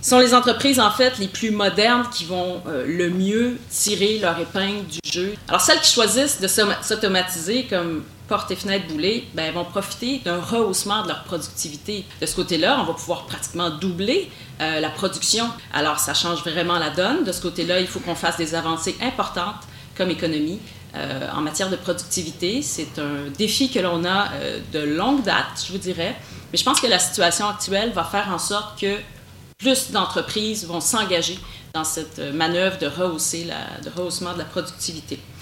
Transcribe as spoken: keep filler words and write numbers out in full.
sont les entreprises, en fait, les plus modernes qui vont euh, le mieux tirer leur épingle du jeu. Alors, celles qui choisissent de s'automatiser comme porte et fenêtre boulées, ben, vont profiter d'un rehaussement de leur productivité. De ce côté-là, on va pouvoir pratiquement doubler euh, la production. Alors, ça change vraiment la donne. De ce côté-là, il faut qu'on fasse des avancées importantes comme économie euh, en matière de productivité. C'est un défi que l'on a euh, de longue date, je vous dirais. Mais je pense que la situation actuelle va faire en sorte que plus d'entreprises vont s'engager dans cette manœuvre de rehausser la, de rehaussement de la productivité.